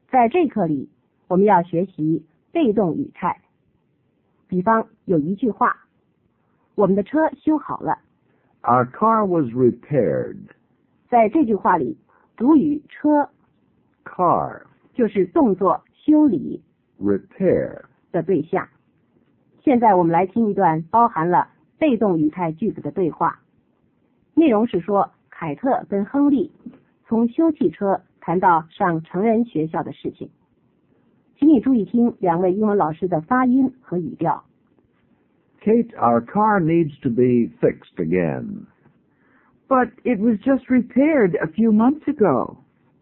在这课里，我们要学习被动语态。比方有一句话，我们的车修好了。 Our car was repaired. 在这句话里，主语车 Car, 就是动作修理 repair. 的对象。现在我们来听一段包含了被动语态句子的对话。内容是说，凯特跟亨利从修汽车谈到上成人学校的事情。请你注意听两位英文老师的发音和语调。 Kate, our car needs to be fixed again. But it was just repaired a few months ago.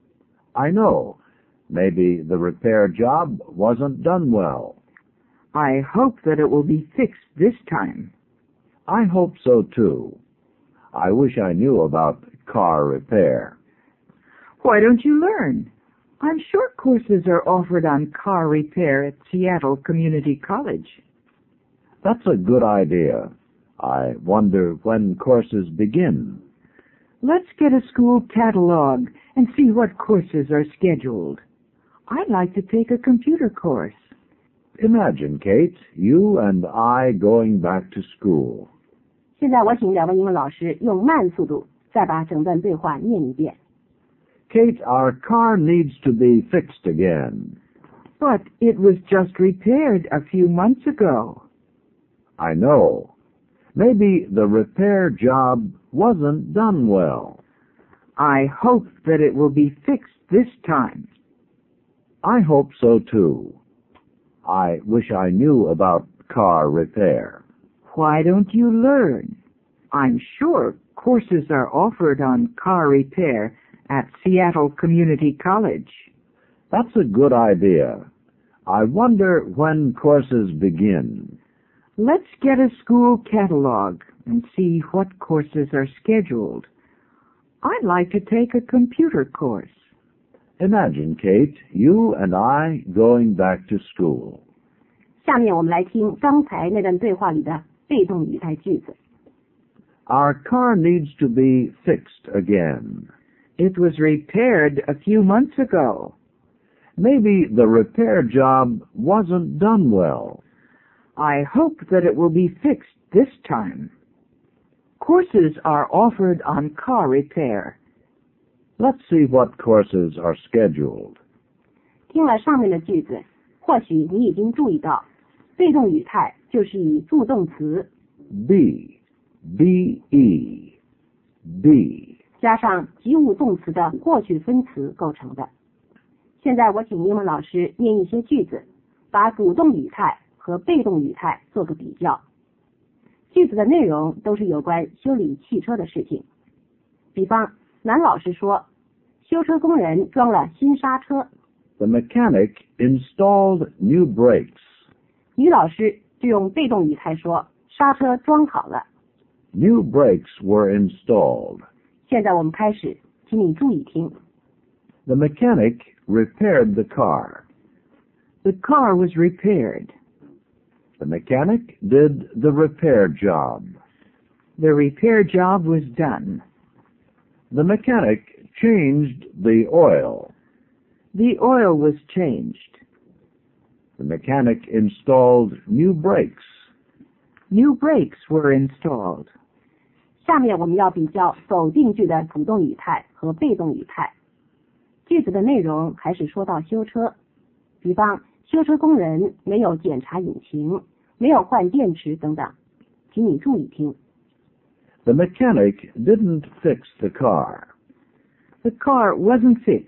I know. Maybe the repair job wasn't done well. I hope that it will be fixed this time. I hope so too. I wish I knew about car repair. Why don't you learn? I'm sure courses are offered on car repair at Seattle Community College. That's a good idea. I wonder when courses begin. Let's get a school catalog and see what courses are scheduled. I'd like to take a computer course. Imagine, Kate, you and I going back to school. 现在我请两位英文老师用慢速度再把整段对话念一遍。 Kate, our car needs to be fixed again. But it was just repaired a few months ago. I know. Maybe the repair job wasn't done well. I hope that it will be fixed this time. I hope so too. I wish I knew about car repair. Why don't you learn? I'm sure courses are offered on car repair at Seattle Community College. That's a good idea. I wonder when courses begin. Let's get a school catalog and see what courses are scheduled. I'd like to take a computer course. Imagine, Kate, you and I going back to school. 下面我们来听刚才那段对话里的被动语态句子。 Our car needs to be fixed again. It was repaired a few months ago. Maybe the repair job wasn't done well. I hope that it will be fixed this time. Courses are offered on car repair. Let's see what courses are scheduled. 听了上面的句子，或许你已经注意到，被动语态就是以助动词 be, be, be. 加上及物动词的过去分词构成的。现在我请英文老师念一些句子，把主动语态和被动语态做个比较。句子的内容都是有关修理汽车的事情。比方，男老师说，修车工人装了新刹车。 The mechanic installed new brakes. 女老师就用被动语态说，刹车装好了。 New brakes were installed. 现在我们开始，请你注意听。 The mechanic repaired the car. The car was repaired. The mechanic did the repair job. The repair job was done. The mechanic changed the oil. The oil was changed. The mechanic installed new brakes. New brakes were installed. 下面我们要比较否定句的主动语态和被动语态。句子的内容还是说到修车，比方修车工人没有检查引擎，没有换电池等等，请你注意听。 The mechanic didn't fix the car. The car wasn't fixed.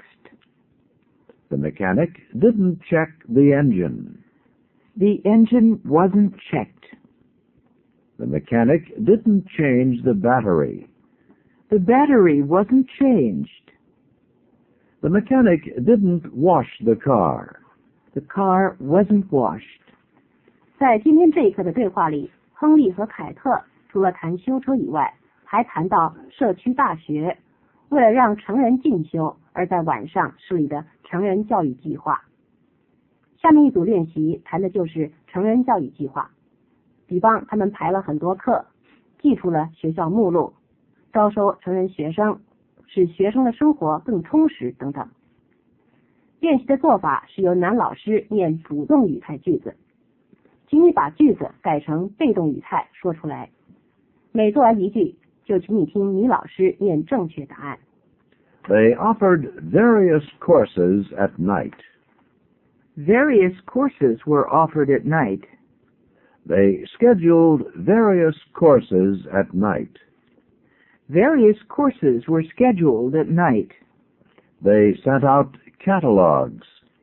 The mechanic didn't check the engine. The engine wasn't checked. The mechanic didn't change the battery. The battery wasn't changed. The mechanic didn't wash the car. The car wasn't washed. 在今天这一课的对话里，亨利和凯特除了谈修车以外，还谈到社区大学为了让成人进修而在晚上设立的成人教育计划。下面一组练习谈的就是成人教育计划。比方他们排了很多课，记出了学校目录，招收成人学生，使学生的生活更充实等等。 练习的做法是由男老师念主动语态句子，请你把句子改成被动语态说出来。每做完一句，就请你听女老师念正确答案。 They offered various courses at night. Various courses were offered at night. They scheduled various courses at night. Various courses were scheduled at night. They sent out catalogs.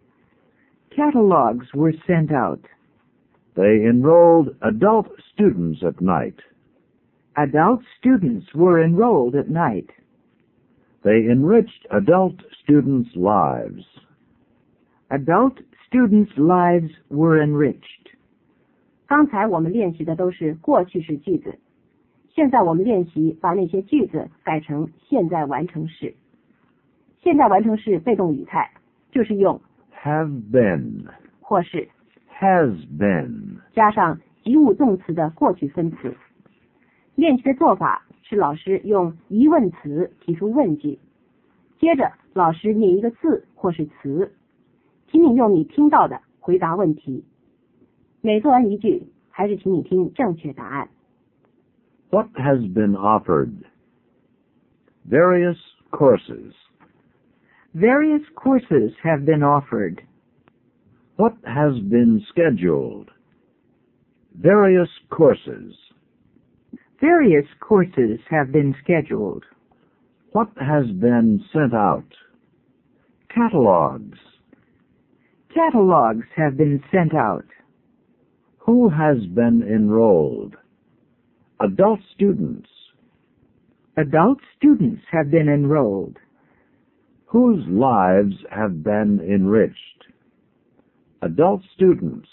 Catalogs were sent out. They enrolled adult students at night. Adult students were enrolled at night. They enriched adult students' lives. Adult students' lives were enriched. 刚才我们练习的都是过去式句子，现在我们练习把那些句子改成现在完成式。现在完成式被动语态就是用 have been, 或是 has been. 加上及物动词的过去分词。练习的做法是老师用疑问词提出问句，接着老师念一个字或是词，请你用你听到的回答问题。每做完一句，还是请你听正确答案。 What has been offered? Various courses. Various courses have been offered. What has been scheduled? Various courses. Various courses have been scheduled. What has been sent out? Catalogs. Catalogs have been sent out. Who has been enrolled? Adult students. Adult students have been enrolled. Whose lives have been enriched? Adult students.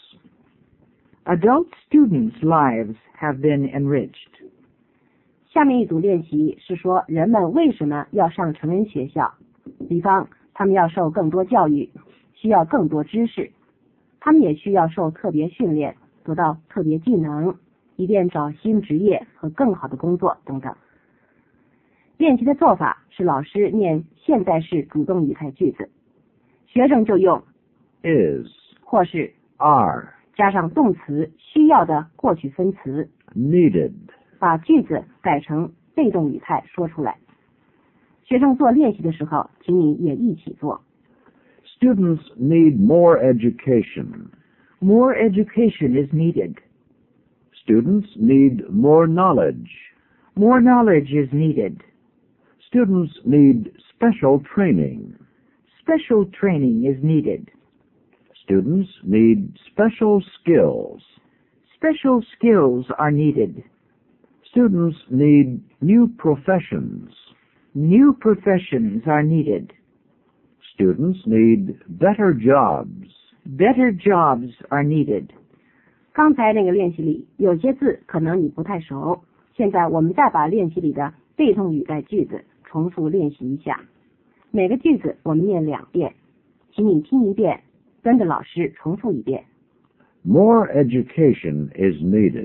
Adult students' lives have been enriched. 下面一组练习是说人们为什么要上成人学校，比方他们要受更多教育，需要更多知识，他们也需要受特别训练，得到特别技能，以便找新职业和更好的工作等等。练习的做法是老师念现在式主动语态句子，学生就用 is, 或是 are, 加上动词需要的过去分词， needed. 把句子改成被动语态说出来。学生做练习的时候，请你也一起做。 Students need more education. More education is needed. Students need more knowledge. More knowledge is needed. Students need special training. Special training is needed. Students need special skills. Special skills are needed. Students need new professions. New professions are needed. Students need better jobs. Better jobs are needed. 刚才那个练习里有些字可能你不太熟，现在我们再把练习里的被动语态句子重复练习一下。每个句子我们念2遍，请你听一遍，跟着老师重复一遍。 More education is needed.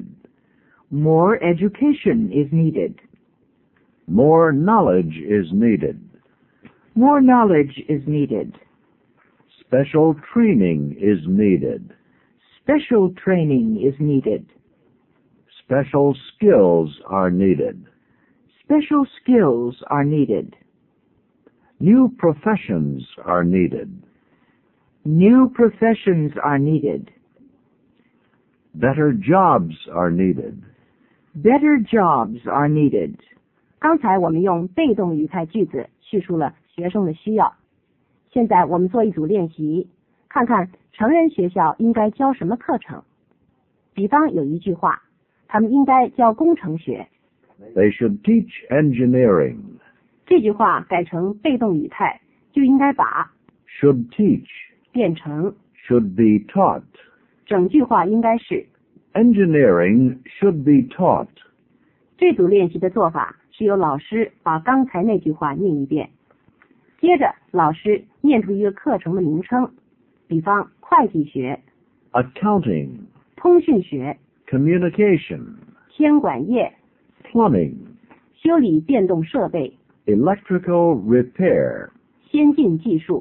More education is needed. More knowledge is needed. More knowledge is needed. Special training is needed. Special training is needed. Special skills are needed. Special skills are needed. New professions are needed. New professions are needed. Better jobs are needed. Better jobs are needed. 刚才我们用被动语态句子叙述了学生的需要，现在我们做一组练习，看看成人学校应该教什么课程。比方有一句话，他们应该教工程学。 They should teach engineering. 这句话改成被动语态，就应该把 Should teach. 变成 Should be taught. 整句话应该是 Engineering should be taught. 这组练习的做法是由老师把刚才那句话念一遍，接着老师念出一个课程的名称，比方会计学、 Accounting. 通讯学、 Communication. 天管业、 Plumbing. 修理电动设备、 Electrical repair. 先进技术、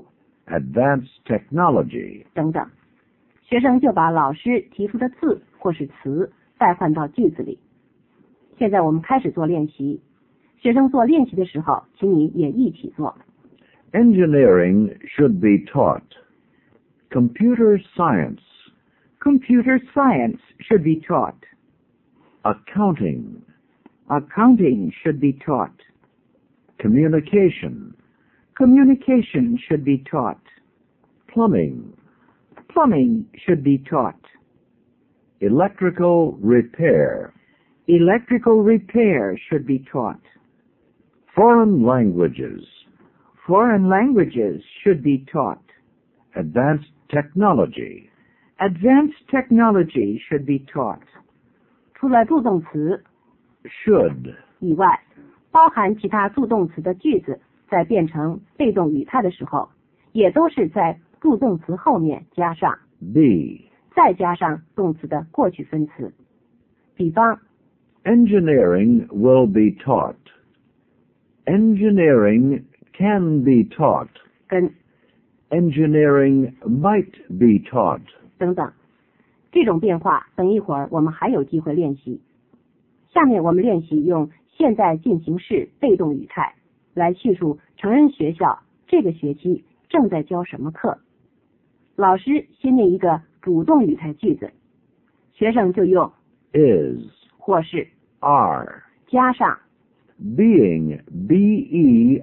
advanced technology. 等等。学生就把老师提出的字或是词代换到句子里。现在我们开始做练习。学生做练习的时候，请你也一起做。 Engineering should be taught. Computer science. Computer science should be taught. Accounting. Accounting should be taught. Communication. Communication should be taught. Plumbing. Plumbing should be taught. Electrical repair. Electrical repair should be taught. Foreign languages. Foreign languages should be taught. Advanced technology. Advanced technology should be taught. 除了助动词 Should. 以外，包含其他助动词的句子在变成被动语态的时候，也都是在助动词后面加上 Be. 再加上动词的过去分词。比方 Engineering will be taught. Engineering can be taught. 跟 Engineering might be taught. 等等，这种变化等一会儿我们还有机会练习。下面我们练习用现在进行式被动语态来叙述成人学校这个学期正在教什么课。老师先念一个主动语态句子，学生就用 Is. 或是 Are. 加上 Being. B-E-I-N-G.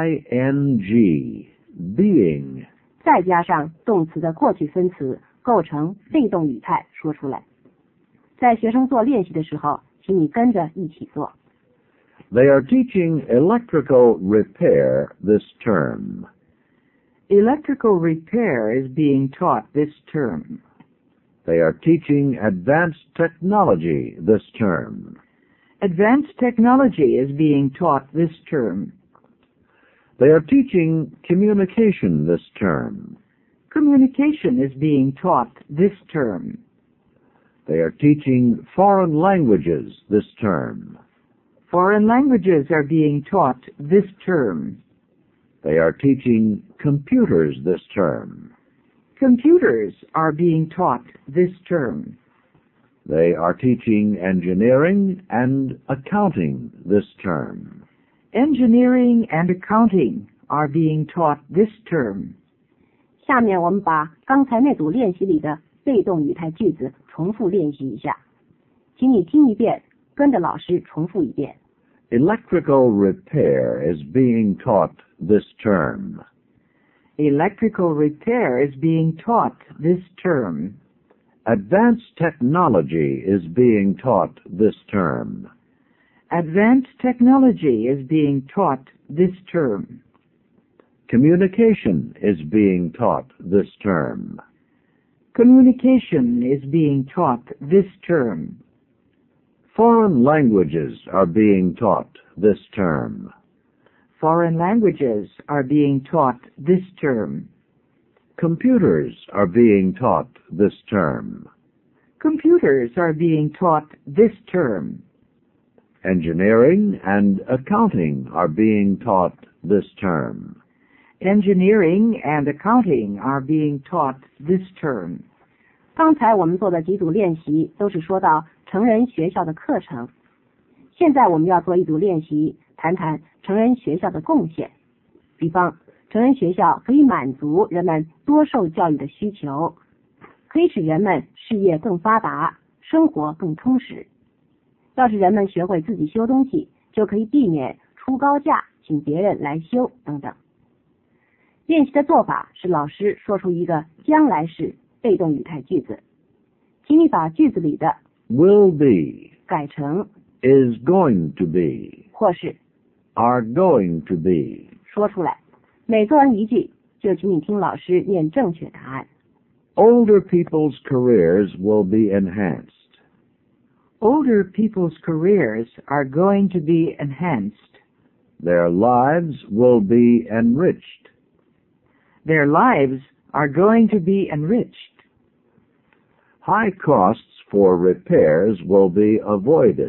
Being. 再加上动词的过去分词，构成被动语态说出来。在学生做练习的时候，请你跟着一起做。 They are teaching electrical repair this term. Electrical repair is being taught this term. They are teaching advanced technology this term. Advanced technology is being taught this term. They are teaching communication this term. Communication is being taught this term. They are teaching foreign languages this term. Foreign languages are being taught this term. They are teaching computers this term. Computers are being taught this term. They are teaching engineering and accounting this term. Engineering and accounting are being taught this term. 下面我们把刚才那组练习里的被动语态句子重复练习一下，请你听一遍，跟着老师重复一遍。 Electrical repair is being taught this term. Electrical repair is being taught this term. Advanced technology is being taught this term. Advanced technology is being taught this term. Communication is being taught this term. Communication is being taught this term. Foreign languages are being taught this term. Foreign languages are being taught this term. Computers are being taught this term. Computers are being taught this term. Engineering and accounting are being taught this term. Engineering and accounting are being taught this term. 刚才我们做的几组练习都是说到成人学校的课程，现在我们要做一组练习，谈谈成人学校的贡献。比方，成人学校可以满足人们多受教育的需求，可以使人们事业更发达，生活更充实。要是人们学会自己修东西，就可以避免出高价请别人来修等等。练习的做法是老师说出一个将来式被动语态句子，请你把句子里的 Will be. 改成 Is going to be. 或是 Are going to be. 说出来。每做完一句，就请你听老师念正确答案。 Older people's careers will be enhanced. Older people's careers are going to be enhanced. Their lives will be enriched. Their lives are going to be enriched. High costs for repairs will be avoided.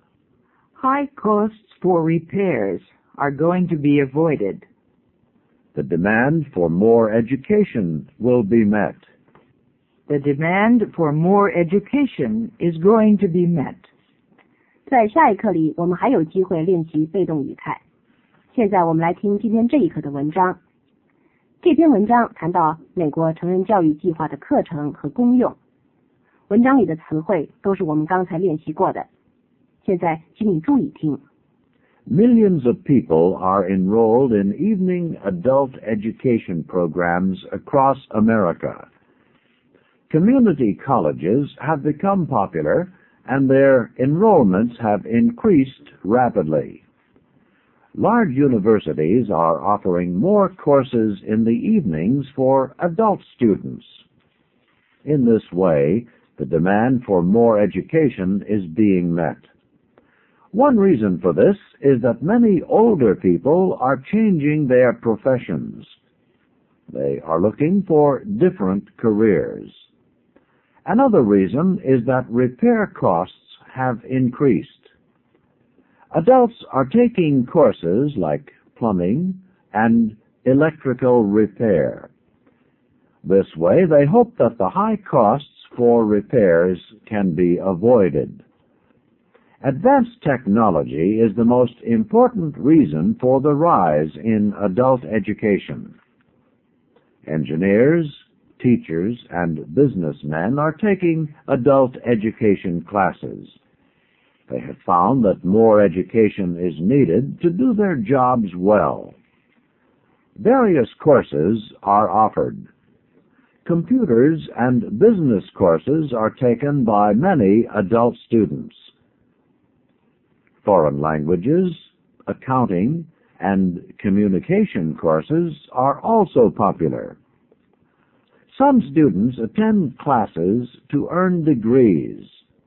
High costs for repairs are going to be avoided. The demand for more education will be met. The demand for more education is going to be met. 在下一课里，我们还有机会练习被动语态。现在我们来听今天这一课的文章。这篇文章谈到美国成人教育计划的课程和功用。文章里的词汇都是我们刚才练习过的。现在请你注意听。 Millions of people are enrolled in evening adult education programs across America. Community colleges have become popular, and their enrollments have increased rapidly. Large universities are offering more courses in the evenings for adult students. In this way, the demand for more education is being met. One reason for this is that many older people are changing their professions. They are looking for different careers. Another reason is that repair costs have increased. Adults are taking courses like plumbing and electrical repair. This way, they hope that the high costs for repairs can be avoided. Advanced technology is the most important reason for the rise in adult education. Engineers, teachers, and businessmen are taking adult education classes. They have found that more education is needed to do their jobs well. Various courses are offered. Computers and business courses are taken by many adult students. Foreign languages, accounting, and communication courses are also popular. Some students attend classes to earn degrees.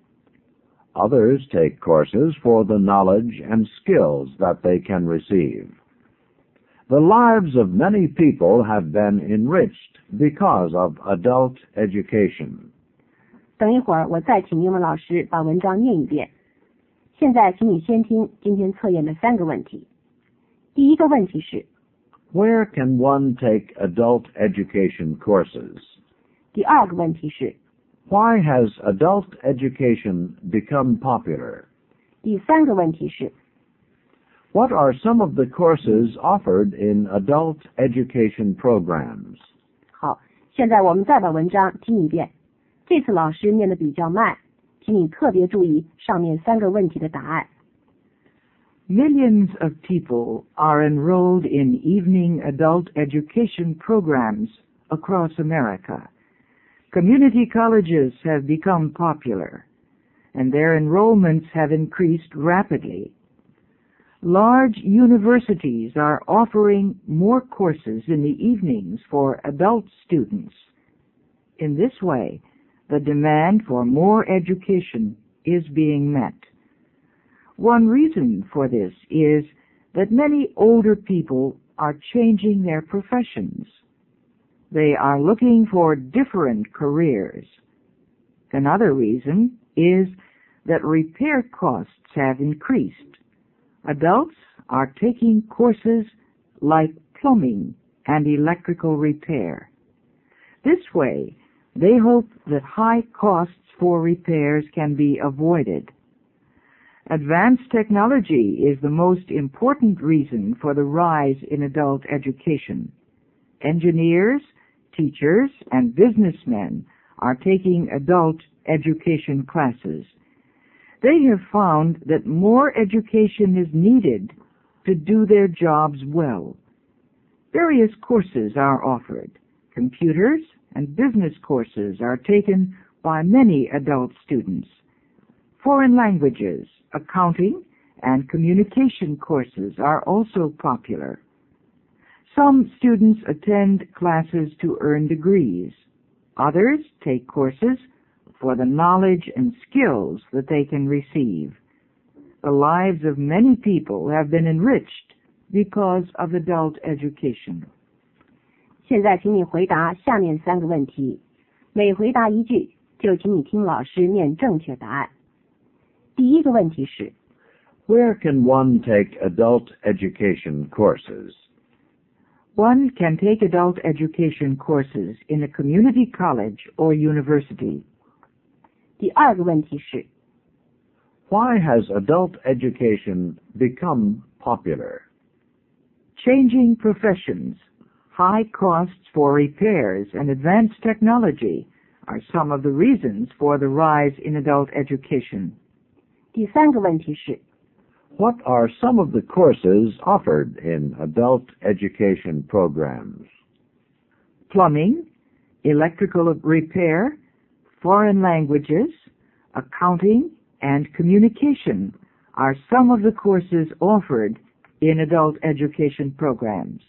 Others take courses for the knowledge and skills that they can receive. The lives of many people have been enriched because of adult education. 等一会儿，我再请英文老师把文章念一遍。现在请你先听今天测验的3个问题。第一个问题是 Where can one take adult education courses? 第二个问题是 Why has adult education become popular? 第三个问题是 What are some of the courses offered in adult education programs? 好，现在我们再把文章听一遍。这次老师念得比较慢，请你特别注意上面3个问题的答案。 Millions of people are enrolled in evening adult education programs across America. Community colleges have become popular, and their enrollments have increased rapidly. Large universities are offering more courses in the evenings for adult students. In this way, the demand for more education is being met. One reason for this is that many older people are changing their professions. They are looking for different careers. Another reason is that repair costs have increased. Adults are taking courses like plumbing and electrical repair. This way, they hope that high costs for repairs can be avoided. Advanced technology is the most important reason for the rise in adult education. Engineers, teachers, and businessmen are taking adult education classes. They have found that more education is needed to do their jobs well. Various courses are offered. Computers and business courses are taken by many adult students. Foreign languages, accounting, and communication courses are also popular. Some students attend classes to earn degrees. Others take courses for the knowledge and skills that they can receive. The lives of many people have been enriched because of adult education. 现在请你回答下面3个问题，每回答一句，就请你听老师念正确答案。第一个问题是 Where can one take adult education courses? One can take adult education courses in a community college or university. 第二个问题是， Why has adult education become popular? Changing professions, high costs for repairs, and advanced technology are some of the reasons for the rise in adult education. 第三个问题是， What are some of the courses offered in adult education programs? Plumbing, electrical repair, foreign languages, accounting, and communication are some of the courses offered in adult education programs.